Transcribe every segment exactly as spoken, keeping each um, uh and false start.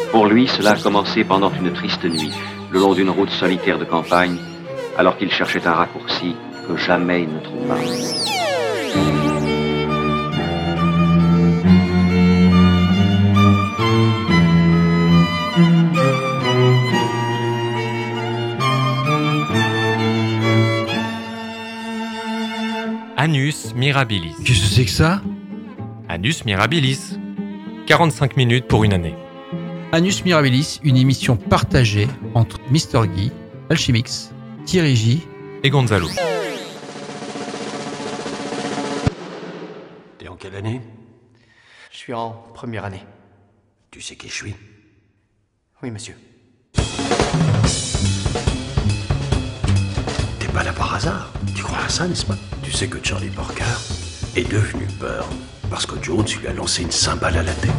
Pour lui, cela a commencé pendant une triste nuit, le long d'une route solitaire de campagne, alors qu'il cherchait un raccourci que jamais il ne trouva. Annus Mirabilis. Qu'est-ce que c'est que ça ? Annus Mirabilis. quarante-cinq minutes pour une année. Annus Mirabilis, une émission partagée entre Mister Guy, Alchemix, Thierry J et Gonzalo. T'es en quelle année ? Je suis en première année. Tu sais qui je suis ? Oui, monsieur. T'es pas là par hasard ? Tu crois à ça, n'est-ce pas ? Tu sais que Charlie Parker est devenu peur parce que Jones lui a lancé une cymbale à la tête.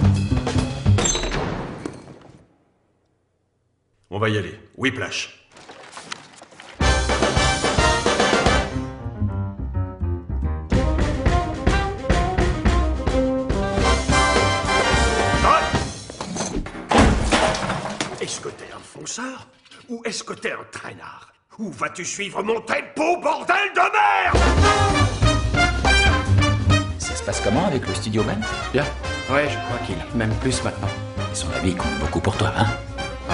On va y aller. Whiplash. Est-ce que t'es un fonceur ? Ou est-ce que t'es un traînard ? Où vas-tu suivre mon tempo, bordel de merde ? Ça se passe comment avec le studio band ? Bien. Ouais, je crois qu'il m'aime plus maintenant. Et son avis compte beaucoup pour toi, hein ? Ouais.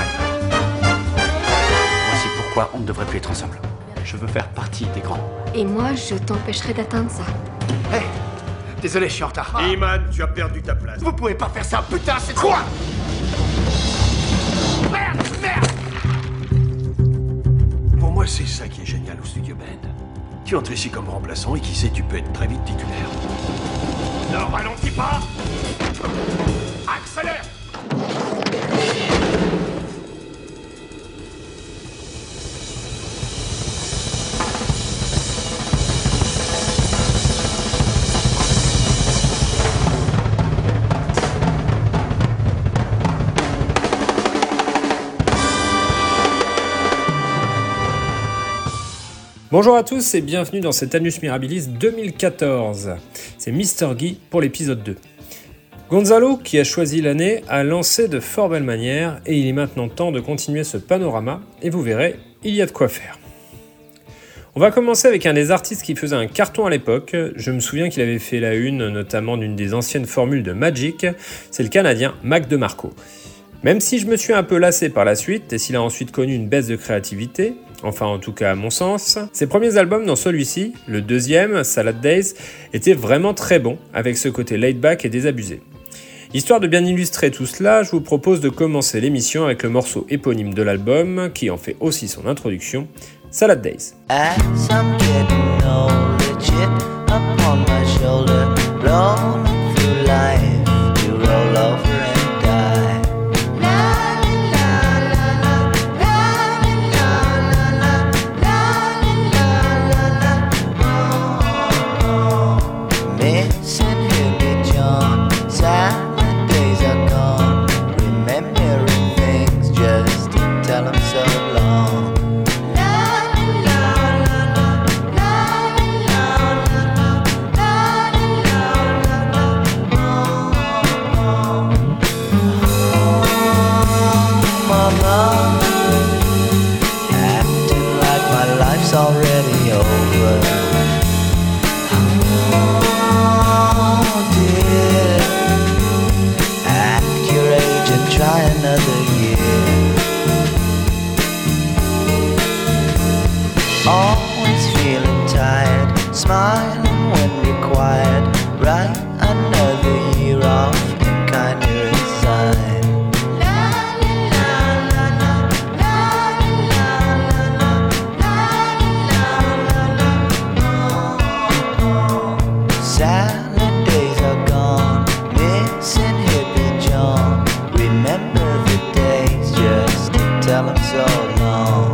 Voici pourquoi on ne devrait plus être ensemble. Je veux faire partie des grands. Et moi, je t'empêcherai d'atteindre ça. Hé hey, désolé, je suis en retard. Iman, tu as perdu ta place. Vous pouvez pas faire ça, putain, c'est quoi ? Merde, merde ! Pour moi, c'est ça qui est génial au Studio Band. Tu entres ici comme remplaçant et qui sait, tu peux être très vite titulaire. Ne ralentis pas ! Accélère ! Bonjour à tous et bienvenue dans cet Annus Mirabilis deux mille quatorze. C'est Mister Guy pour l'épisode deux. Gonzalo, qui a choisi l'année, a lancé de fort belle manière et il est maintenant temps de continuer ce panorama et vous verrez, il y a de quoi faire. On va commencer avec un des artistes qui faisait un carton à l'époque. Je me souviens qu'il avait fait la une notamment d'une des anciennes formules de Magic, c'est le Canadien Mac DeMarco. Même si je me suis un peu lassé par la suite et s'il a ensuite connu une baisse de créativité, enfin en tout cas à mon sens, ses premiers albums dans celui-ci, le deuxième, Salad Days, étaient vraiment très bons avec ce côté laid-back et désabusé. Histoire de bien illustrer tout cela, je vous propose de commencer l'émission avec le morceau éponyme de l'album qui en fait aussi son introduction, Salad Days. As I'm getting older, chip upon my shoulder, rolling through life to roll over and die. Missing Hippie John, sad days are gone, remembering things just to tell them so long. Mama, acting like my life's already over. Try another year. Always feeling tired, smiling when required. Write another year off and kinda resign. Salad days are gone, missing hippie John. Remember the days just to tell them so long.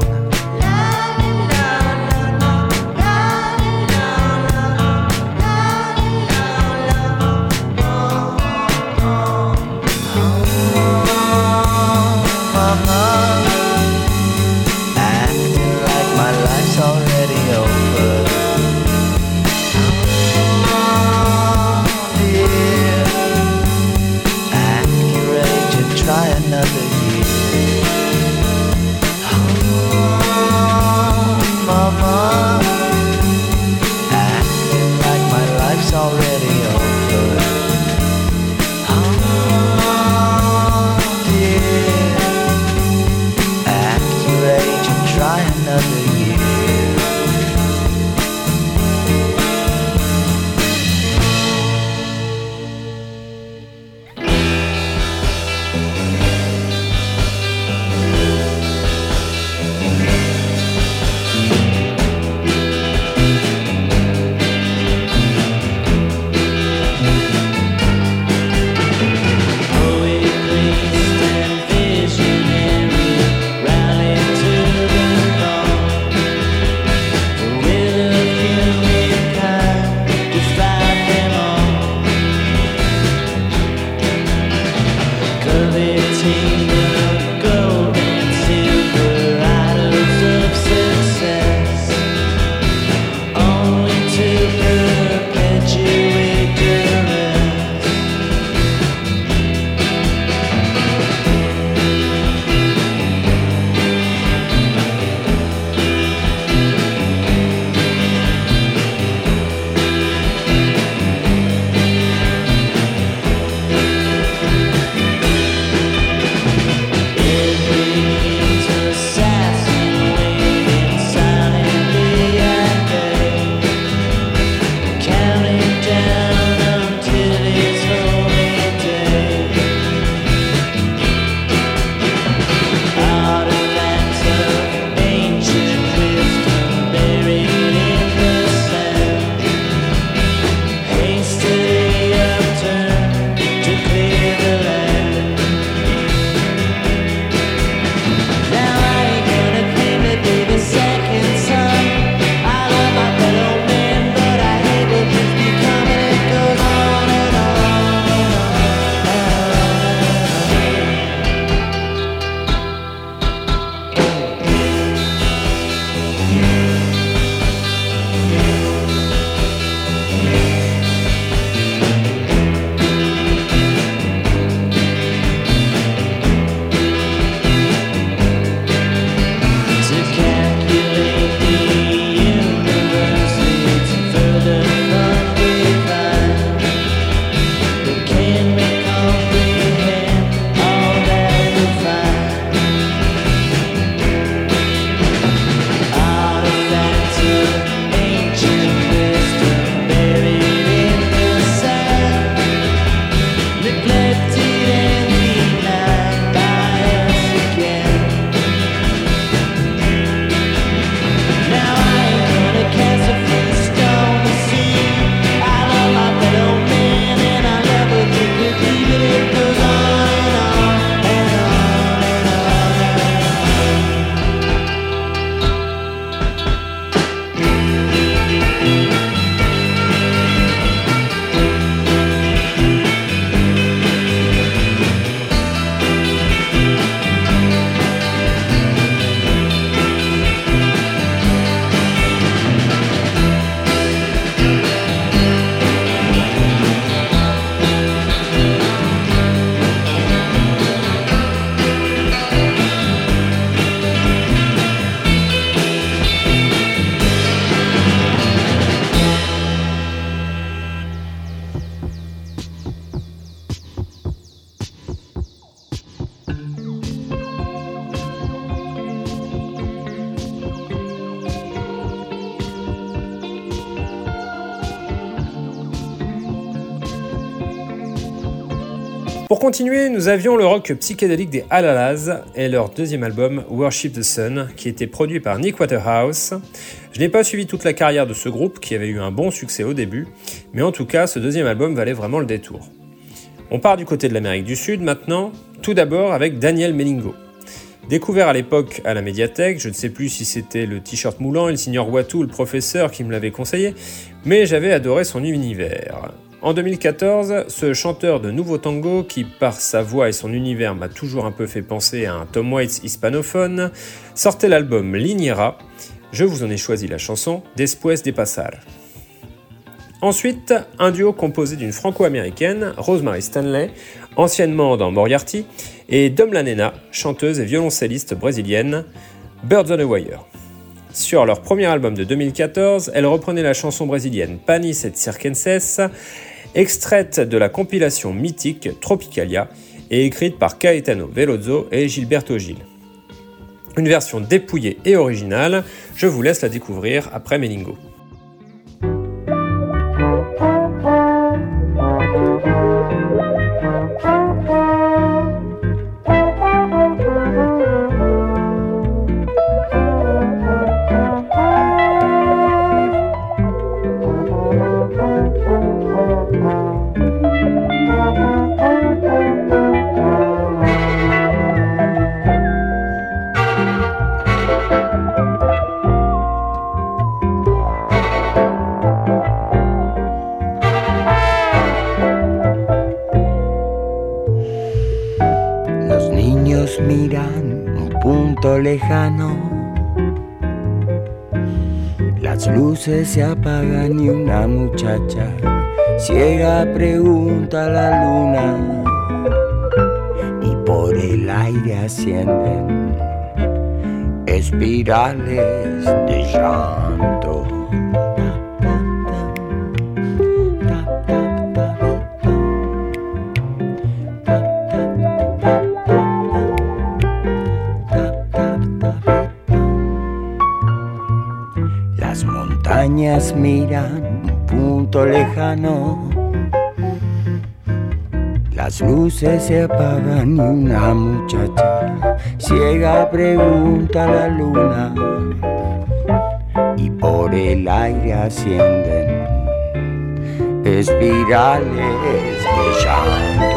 Pour continuer, nous avions le rock psychédélique des Halalas et leur deuxième album Worship the Sun, qui était produit par Nick Waterhouse. Je n'ai pas suivi toute la carrière de ce groupe, qui avait eu un bon succès au début, mais en tout cas, ce deuxième album valait vraiment le détour. On part du côté de l'Amérique du Sud maintenant, tout d'abord avec Daniel Melingo. Découvert à l'époque à la médiathèque, je ne sais plus si c'était le t-shirt moulant et le Signor Watu ou le professeur qui me l'avait conseillé, mais j'avais adoré son univers. En deux mille quatorze, ce chanteur de nouveau tango, qui par sa voix et son univers m'a toujours un peu fait penser à un Tom Waits hispanophone, sortait l'album Liniera. Je vous en ai choisi la chanson Después de pasar. Ensuite, un duo composé d'une franco-américaine, Rosemary Stanley, anciennement dans Moriarty, et Dom Lanena, chanteuse et violoncelliste brésilienne, Birds on a Wire. Sur leur premier album de deux mille quatorze, elle reprenait la chanson brésilienne Panis et Circenses, extraite de la compilation mythique Tropicalia et écrite par Caetano Veloso et Gilberto Gil. Une version dépouillée et originale, je vous laisse la découvrir après Melingo. Lejano, las luces se apagan y una muchacha ciega pregunta a la luna y por el aire ascienden espirales de llanto. Miran un punto lejano, las luces se apagan y una muchacha ciega pregunta a la luna y por el aire ascienden espirales de llanto.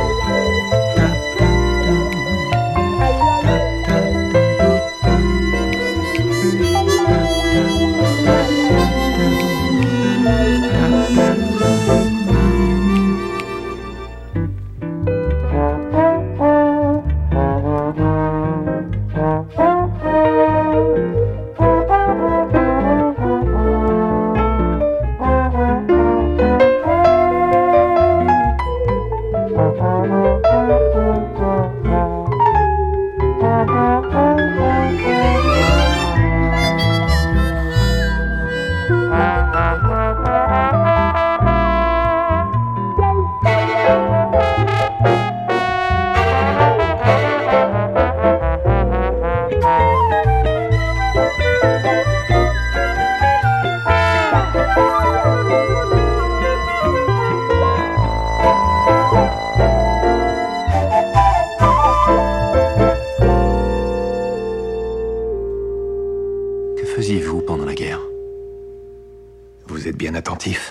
faisiez-vous pendant la guerre? Vous êtes bien attentif.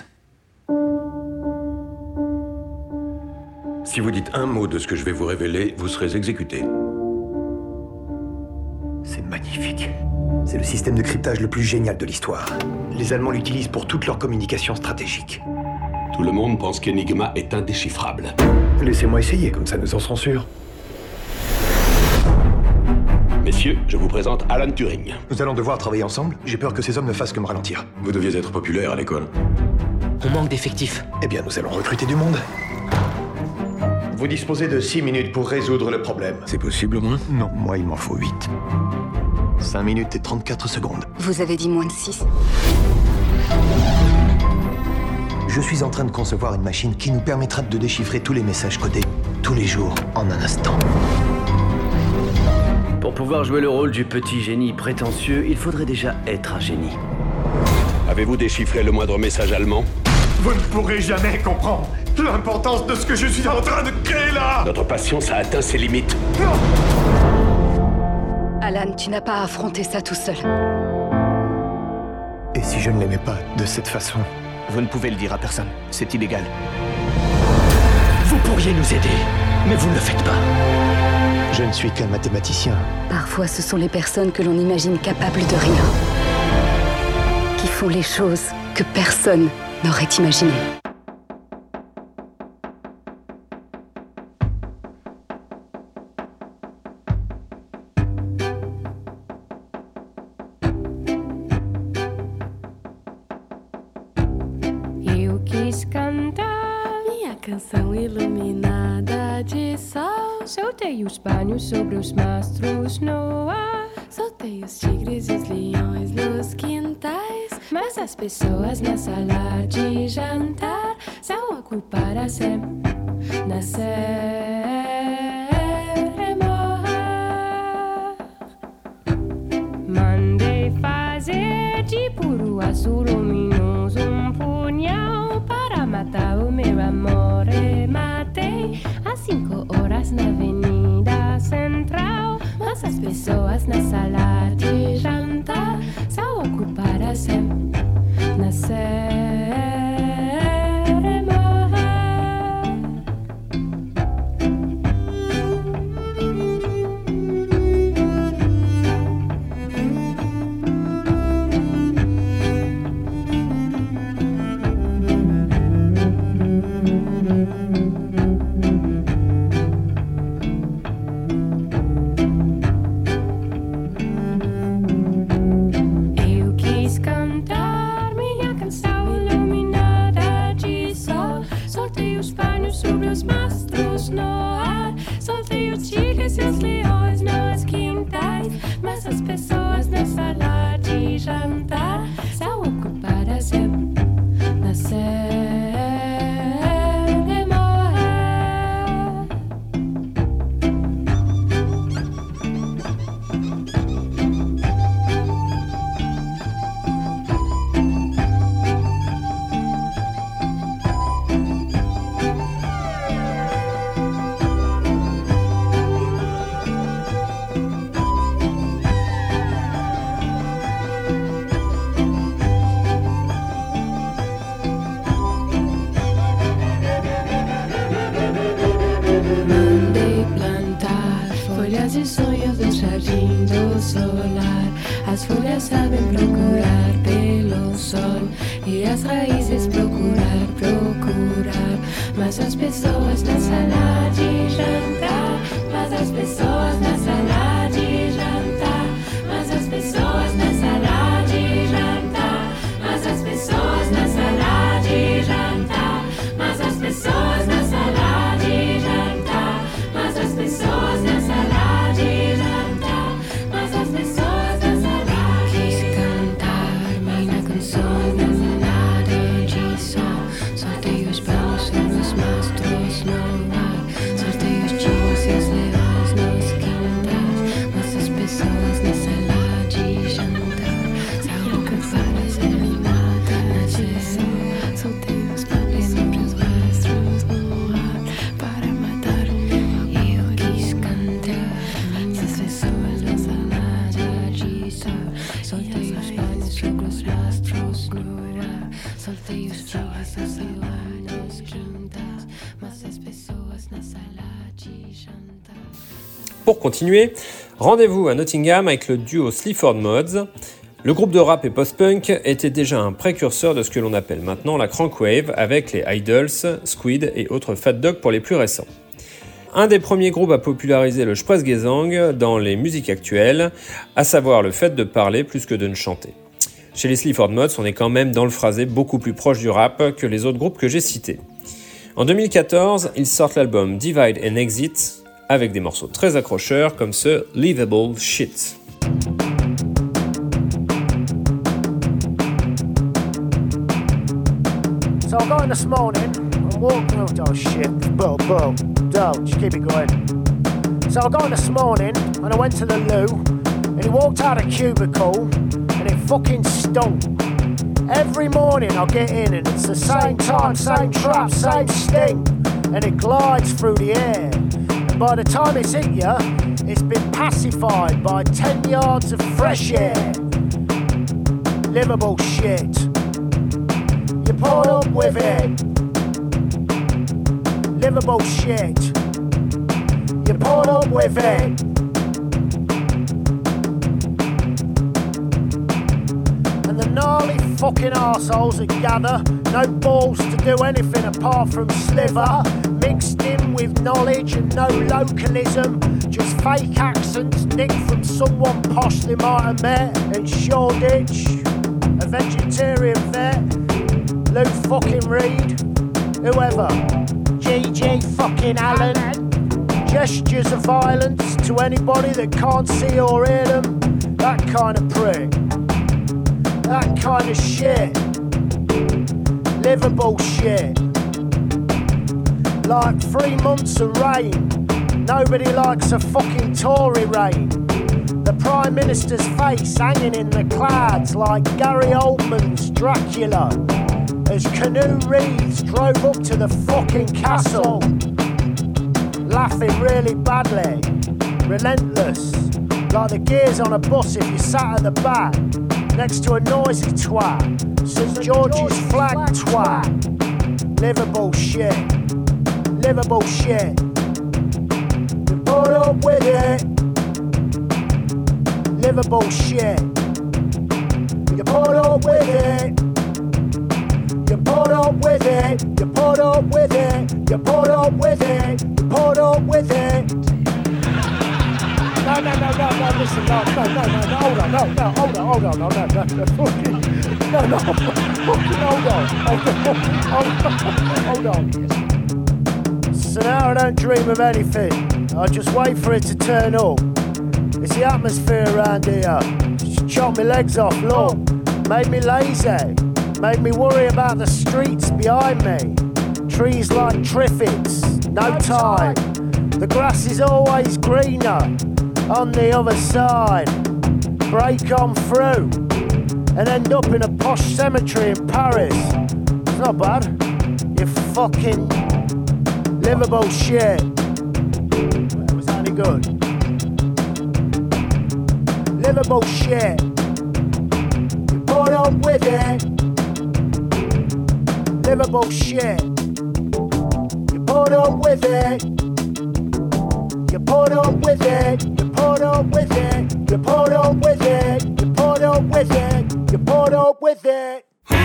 Si vous dites un mot de ce que je vais vous révéler, vous serez exécuté. C'est magnifique. C'est le système de cryptage le plus génial de l'histoire. Les Allemands l'utilisent pour toute leur communication stratégique. Tout le monde pense qu'Enigma est indéchiffrable. Laissez-moi essayer, comme ça nous en serons sûrs. Messieurs, je vous présente Alan Turing. Nous allons devoir travailler ensemble. J'ai peur que ces hommes ne fassent que me ralentir. Vous deviez être populaire à l'école. On manque d'effectifs. Eh bien, nous allons recruter du monde. Vous disposez de six minutes pour résoudre le problème. C'est possible au moins? Non, moi il m'en faut huit. cinq minutes et trente-quatre secondes. Vous avez dit moins de six. Je suis en train de concevoir une machine qui nous permettra de déchiffrer tous les messages codés, tous les jours, en un instant. Pour pouvoir jouer le rôle du petit génie prétentieux, il faudrait déjà être un génie. Avez-vous déchiffré le moindre message allemand? Vous ne pourrez jamais comprendre l'importance de ce que je suis en train de créer là. Notre patience a atteint ses limites. Non. Alan, tu n'as pas à affronter ça tout seul. Et si je ne l'aimais pas de cette façon? Vous ne pouvez le dire à personne, c'est illégal. Vous pourriez nous aider, mais vous ne le faites pas. Je ne suis qu'un mathématicien. Parfois, ce sont les personnes que l'on imagine capables de rien qui font les choses que personne n'aurait imaginées. Eu quis cantar minha canção iluminada de sol. Soltei os panos sobre os mastros no ar. Soltei os tigres e os leões nos quintais. Mas as pessoas na sala de jantar são ocupadas sempre nascer e morrer. Mandei fazer de puro aço luminoso um punhal para matar o meu amor e matei às cinco horas na Avenida Central. Mas as pessoas na sala de jantar são ocupadas sempre nascer e morrer. Folhas e sonhos do jardim do solar. As folhas sabem procurar pelo sol e as raízes procurar, procurar. Mas as pessoas na sala de jantar, mas as pessoas na sala de jantar, mas as pessoas na sala de jantar, mas as pessoas na sala de jantar, mas as pessoas na sala de jantar, mas as pessoas na sala de jantar, mas as pessoas na sala quis cantar minha canção iluminada de sol. Soltei os panos sobre os mastros no ar, soltei os tigres e os leões nos quintais, mas as pessoas na sala de jantar são ocupadas em nada na direção. Soltei os panos sobre os mastros no ar para matar e eu quis cantar minhas pessoas na sala de jantar. Soltei os panos sobre os mastros no ar, soltei os tigres e os leões nos quintais, mas as pessoas na sala de jantar. Pour continuer, rendez-vous à Nottingham avec le duo Sleaford Mods. Le groupe de rap et post-punk était déjà un précurseur de ce que l'on appelle maintenant la crank wave avec les Idols, Squid et autres Fat Dog pour les plus récents. Un des premiers groupes à populariser le Sprechgesang dans les musiques actuelles, à savoir le fait de parler plus que de ne chanter. Chez les Sleaford Mods, on est quand même dans le phrasé beaucoup plus proche du rap que les autres groupes que j'ai cités. En deux mille quatorze, ils sortent l'album Divide and Exit avec des morceaux très accrocheurs comme ce Livable Shit. So I got in this morning, I'm walking out, oh shit, boom, boom, don't, just keep it going. So I got in this morning, and I went to the loo, and he walked out of the cubicle, and it fucking stunk. Every morning I get in and it's the same time, same trap, same sting, and it glides through the air. And by the time it's hit ya, it's been pacified by ten yards of fresh air. Livable shit. You put up with it. Livable shit. You put up with it. And the gnarly fucking arseholes that gather, no balls to do anything apart from sliver, mixed in with knowledge and no localism, just fake accents nicked from someone posh they might have met in Shoreditch, a vegetarian vet, Luke fucking Reed, whoever, G G fucking Allen, gestures of violence to anybody that can't see or hear them, that kind of prick, that kind of shit, livable shit, like three months of rain, nobody likes a fucking Tory rain, the Prime Minister's face hanging in the clouds like Gary Oldman's Dracula, as Canoe Reeves drove up to the fucking castle, laughing really badly, relentless, like the gears on a bus if you sat at the back, next to a noisy twat, St George's flag twat, livable shit, livable shit, you put up with it, livable shit, you put up with it, you put up with it, you put up with it, you put up with it, you put up with it. No, no, no, no, no, listen, no, no, no, no, no, hold on, no, no, hold on, hold on, no, no, no, no, fucking, no, no, fucking, hold on, hold on, hold on, hold on. So now I don't dream of anything, I just wait for it to turn up. It's the atmosphere around here, just chop my legs off, look, made me lazy. Made me worry about the streets behind me. Trees like triffids, no time. The grass is always greener on the other side. Break on through and end up in a posh cemetery in Paris. It's not bad. You fucking livable shit. Was that any good? Livable shit. You put up with it. Livable shit. You put up with it. You put up with it. You put up with it. You put up with it. You put up with it. You put up with it.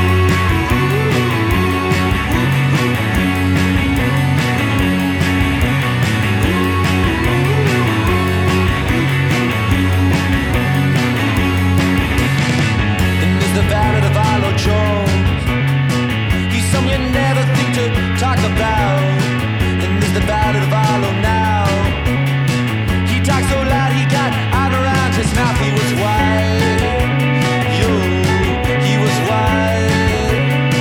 And there's the ballad of Arlo Jones. Some you never think to talk about. And there's the ballad of Arlo now. He talked so loud he got out around his mouth. He was wild, yo, he was wild.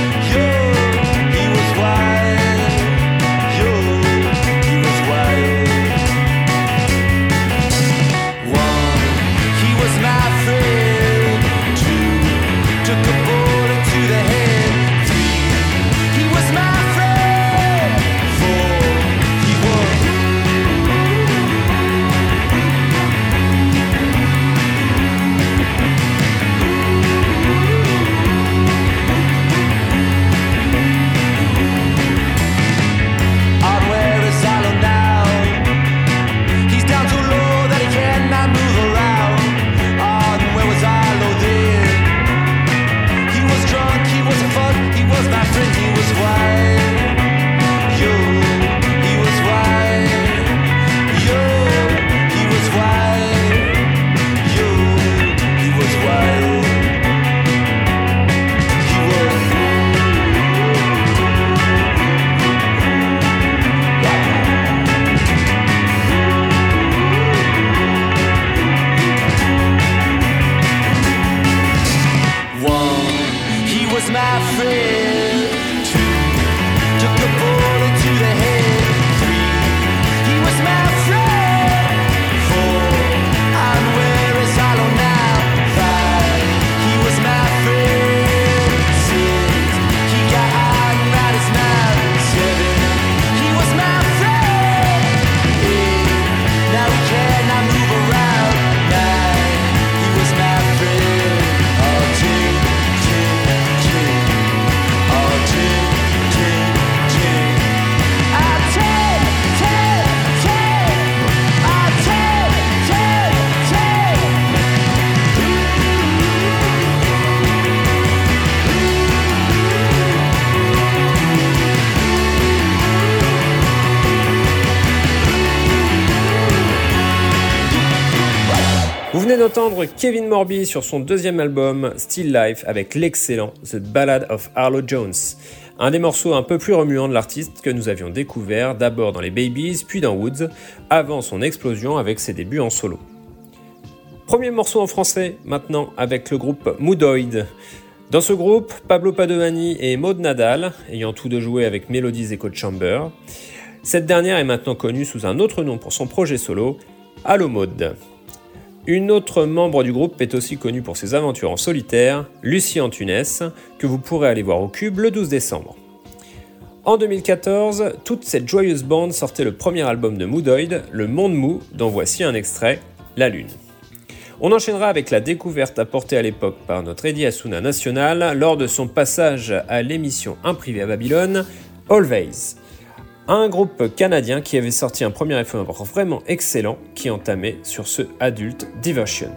Vous venez d'entendre Kevin Morby sur son deuxième album Still Life avec l'excellent The Ballad of Arlo Jones, un des morceaux un peu plus remuants de l'artiste que nous avions découvert d'abord dans les Babies puis dans Woods, avant son explosion avec ses débuts en solo. Premier morceau en français maintenant avec le groupe Moodoid. Dans ce groupe, Pablo Padovani et Maud Nadal, ayant tous deux joué avec Melodies Echo Chamber. Cette dernière est maintenant connue sous un autre nom pour son projet solo, Allo Maud. Une autre membre du groupe est aussi connue pour ses aventures en solitaire, Lucie Antunes, que vous pourrez aller voir au Cube le douze décembre. En deux mille quatorze, toute cette joyeuse bande sortait le premier album de Moodoid, Le Monde Mou, dont voici un extrait, La Lune. On enchaînera avec la découverte apportée à l'époque par notre Eddie Asuna National lors de son passage à l'émission Un privé à Babylone, Always. Un groupe canadien qui avait sorti un premier effort vraiment excellent qui entamait sur ce Adult Diversion.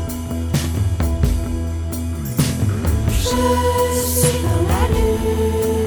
Je suis dans la lune.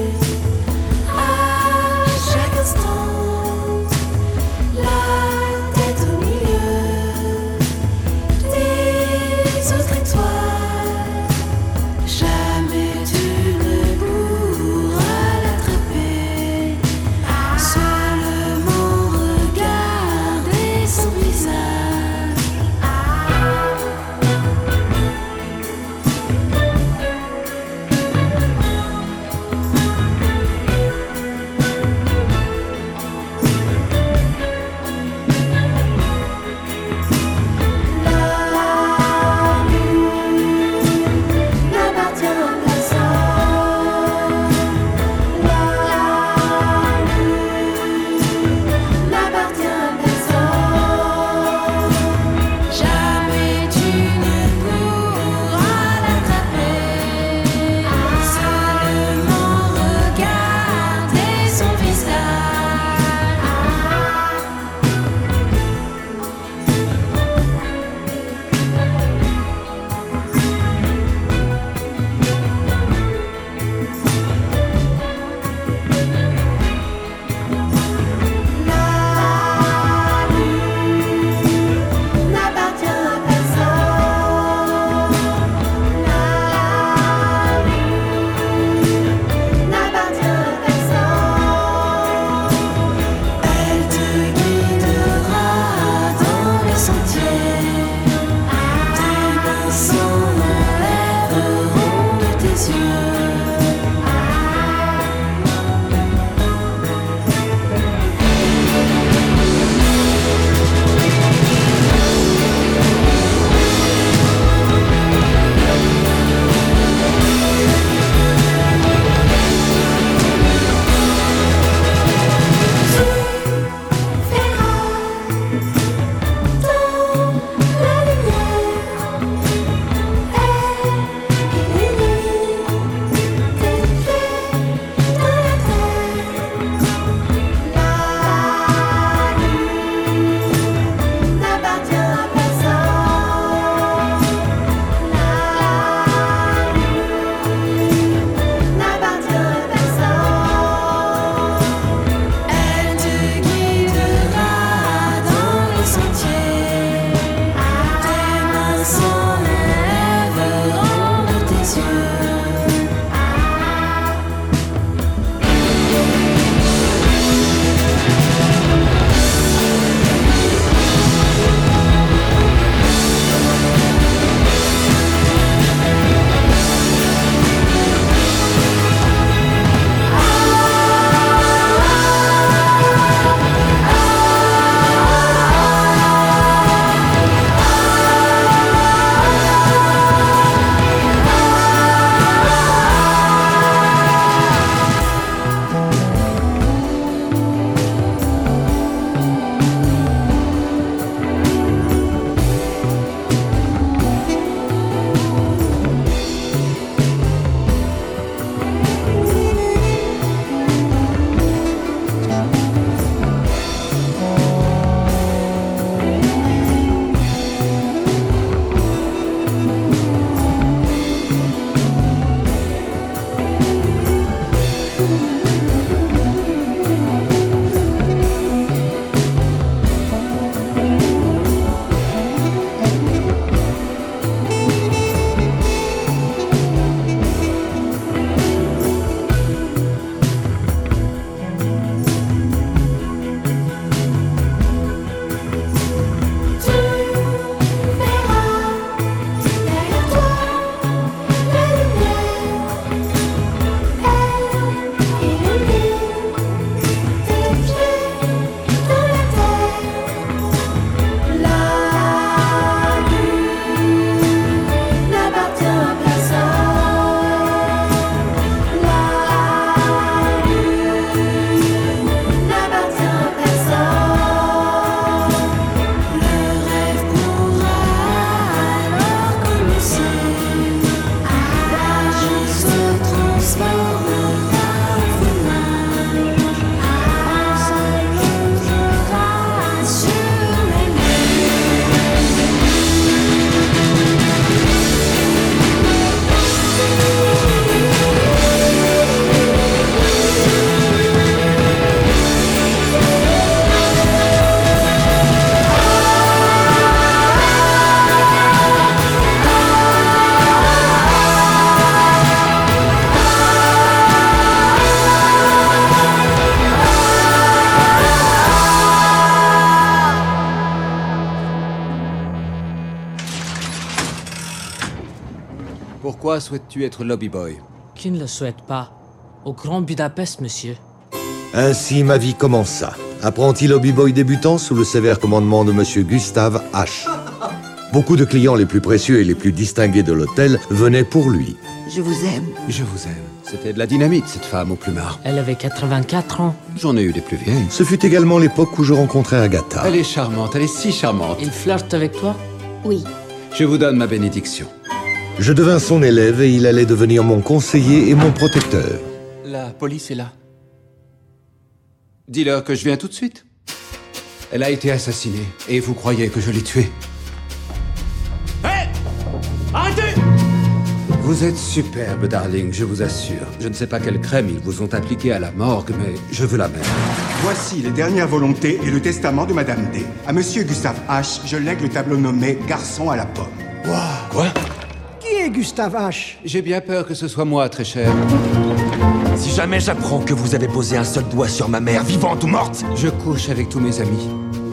Pourquoi souhaites-tu être lobby boy? Qui ne le souhaite pas? Au Grand Budapest, monsieur. Ainsi ma vie commença. Apprenti lobby boy débutant sous le sévère commandement de monsieur Gustave H. Beaucoup de clients les plus précieux et les plus distingués de l'hôtel venaient pour lui. Je vous aime. Je vous aime. C'était de la dynamite, cette femme au plumard. Elle avait quatre-vingt-quatre ans. J'en ai eu des plus vieilles. Ce fut également l'époque où je rencontrai Agatha. Elle est charmante, elle est si charmante. Il flirte avec toi? Oui. Je vous donne ma bénédiction. Je devins son élève et il allait devenir mon conseiller et mon protecteur. La police est là. Dis-leur que je viens tout de suite. Elle a été assassinée, et vous croyez que je l'ai tuée. Hé hey Arrêtez! Vous êtes superbe, darling, je vous assure. Je ne sais pas quelle crème ils vous ont appliquée à la morgue, mais je veux la même. Voici les dernières volontés et le testament de Madame D. À Monsieur Gustave H, je lègue le tableau nommé Garçon à la pomme. Wow. Quoi? Qui est Gustave H? J'ai bien peur que ce soit moi, très cher. Si jamais j'apprends que vous avez posé un seul doigt sur ma mère, vivante ou morte, je couche avec tous mes amis.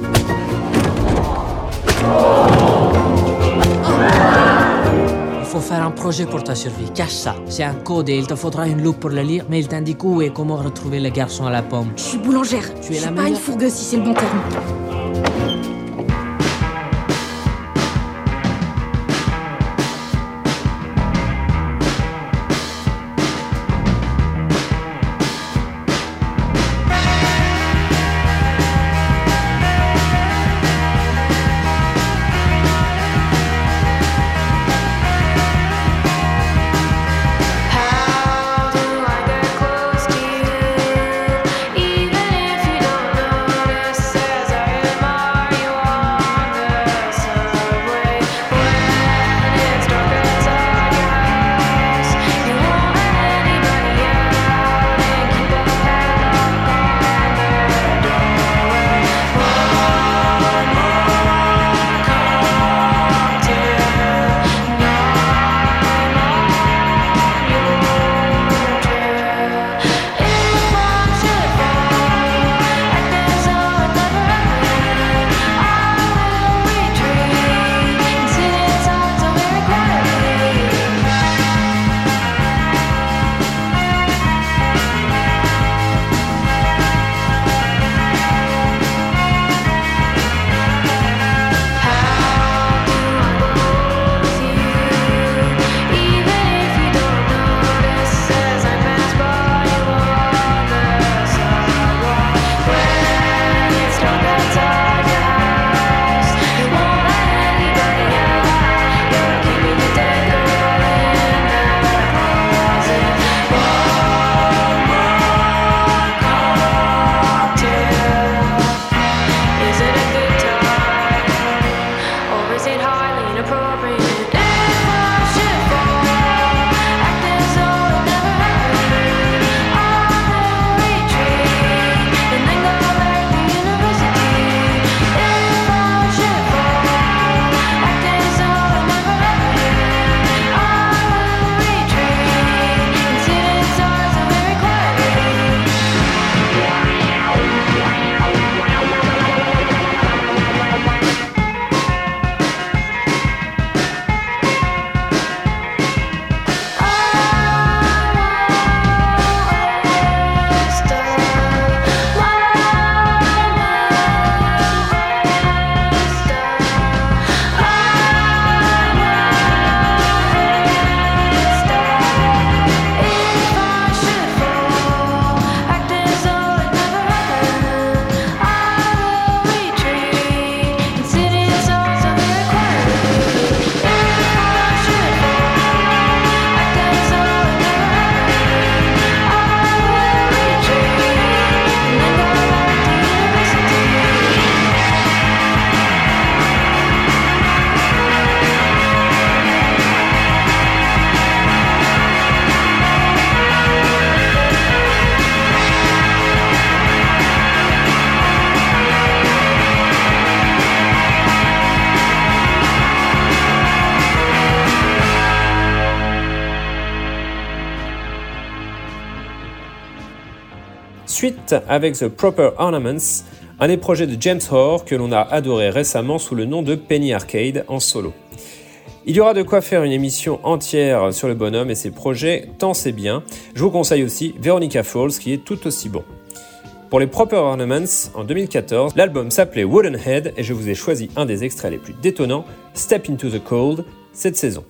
Il faut faire un projet pour ta survie. Cache ça. C'est un code et il te faudra une loupe pour le lire, mais il t'indique où et comment retrouver le garçon à la pomme. Je suis boulangère. Tu es je la suis meilleure. pas une fourgueuse si c'est le bon terme. Suite avec The Proper Ornaments, un des projets de James Hoare que l'on a adoré récemment sous le nom de Penny Arcade en solo. Il y aura de quoi faire une émission entière sur le bonhomme et ses projets, tant c'est bien. Je vous conseille aussi Veronica Falls qui est tout aussi bon. Pour les Proper Ornaments, en deux mille quatorze, l'album s'appelait Wooden Head et je vous ai choisi un des extraits les plus détonnants, Step Into the Cold, cette saison.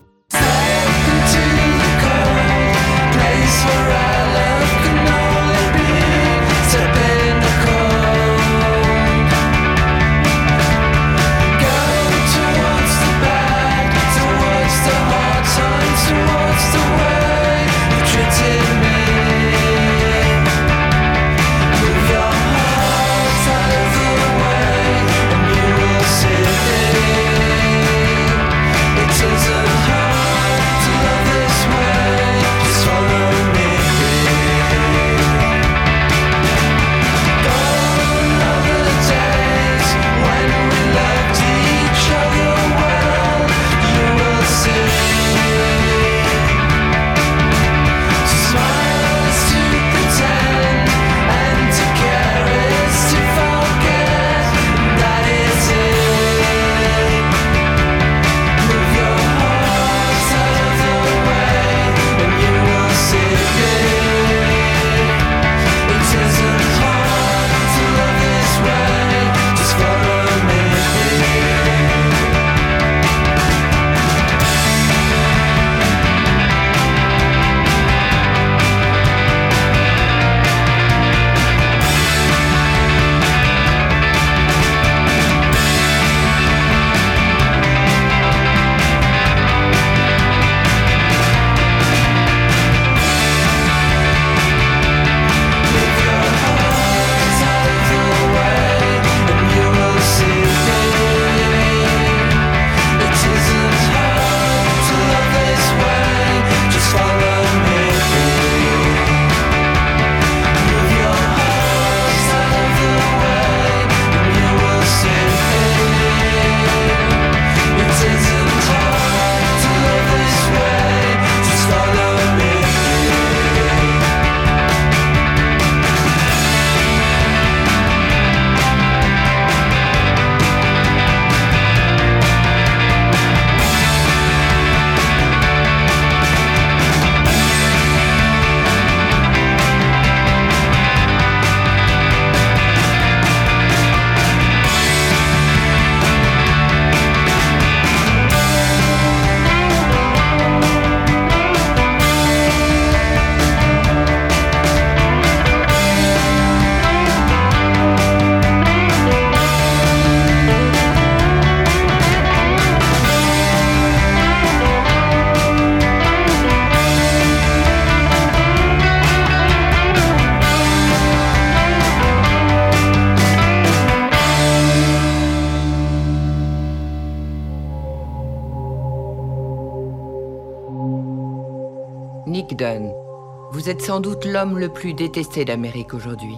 Nick Dunn, vous êtes sans doute l'homme le plus détesté d'Amérique aujourd'hui.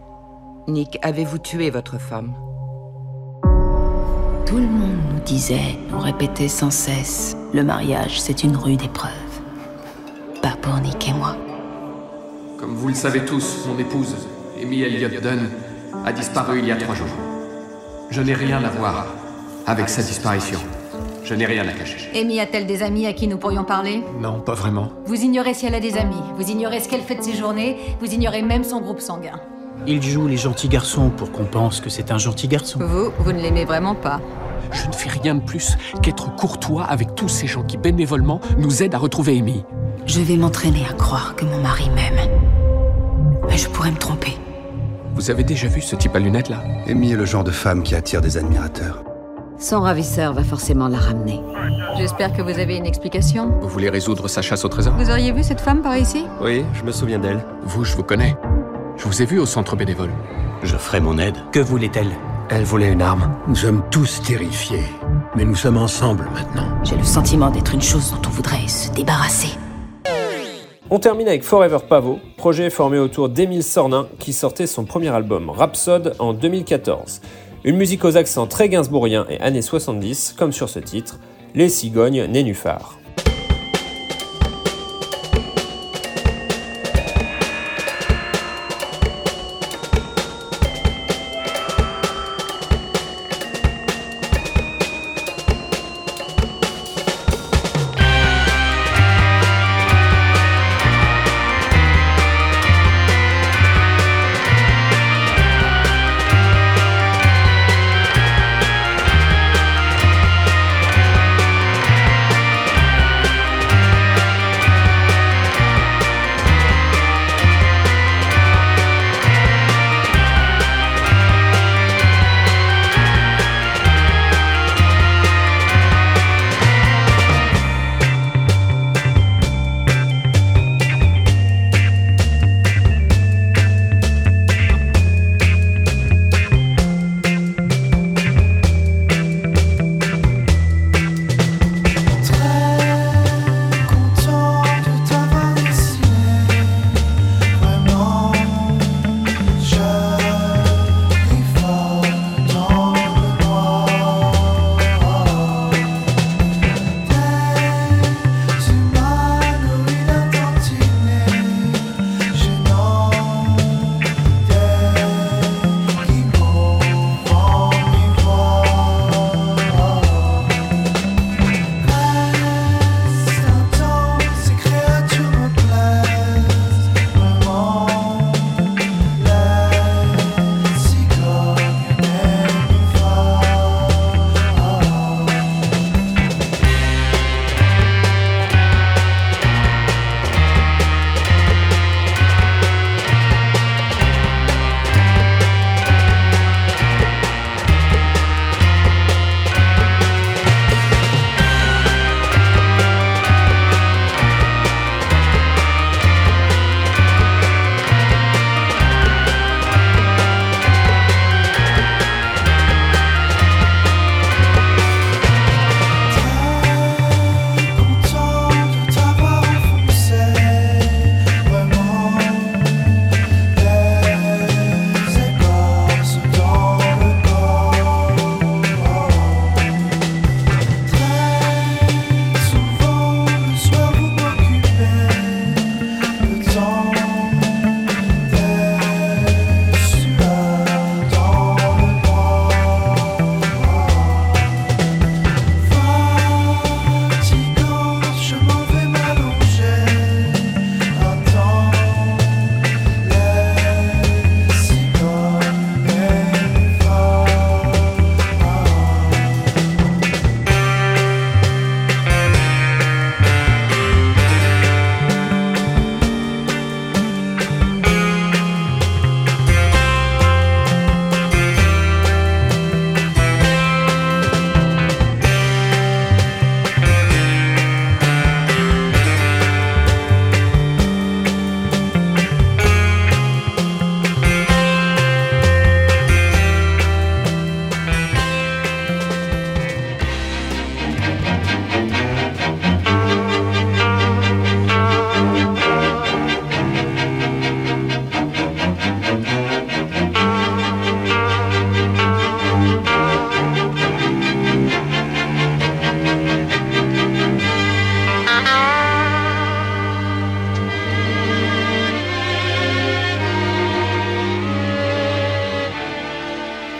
Nick, avez-vous tué votre femme? Tout le monde nous disait, nous répétait sans cesse, le mariage c'est une rude épreuve. Pas pour Nick et moi. Comme vous le savez tous, mon épouse, Amy Elliott Dunn, a disparu il y a trois jours. Je n'ai rien à voir avec sa disparition. Je n'ai rien à cacher. Amy a-t-elle des amis à qui nous pourrions parler? Non, pas vraiment. Vous ignorez si elle a des amis, vous ignorez ce qu'elle fait de ses journées, vous ignorez même son groupe sanguin. Il joue les gentils garçons pour qu'on pense que c'est un gentil garçon. Vous, vous ne l'aimez vraiment pas. Je ne fais rien de plus qu'être courtois avec tous ces gens qui bénévolement nous aident à retrouver Amy. Je vais m'entraîner à croire que mon mari m'aime. Mais je pourrais me tromper. Vous avez déjà vu ce type à lunettes là? Amy est le genre de femme qui attire des admirateurs. Son ravisseur va forcément la ramener. J'espère que vous avez une explication. Vous voulez résoudre sa chasse au trésor? Vous auriez vu cette femme par ici? Oui, je me souviens d'elle. Vous, je vous connais. Je vous ai vu au centre bénévole. Je ferai mon aide. Que voulait-elle? Elle voulait une arme. Nous sommes tous terrifiés, mais nous sommes ensemble maintenant. J'ai le sentiment d'être une chose dont on voudrait se débarrasser. On termine avec Forever Pavot, projet formé autour d'Émile Sornin qui sortait son premier album Rhapsode en deux mille quatorze. Une musique aux accents très gainsbourgiens et années soixante-dix, comme sur ce titre, Les cigognes nénuphars.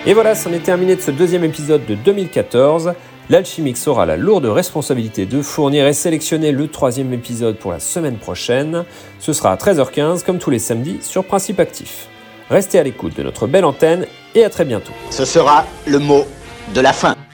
Et voilà, c'en est terminé de ce deuxième épisode de deux mille quatorze. L'Alchimix aura la lourde responsabilité de fournir et sélectionner le troisième épisode pour la semaine prochaine. Ce sera à treize heures quinze, comme tous les samedis, sur Principe Actif. Restez à l'écoute de notre belle antenne et à très bientôt. Ce sera le mot de la fin.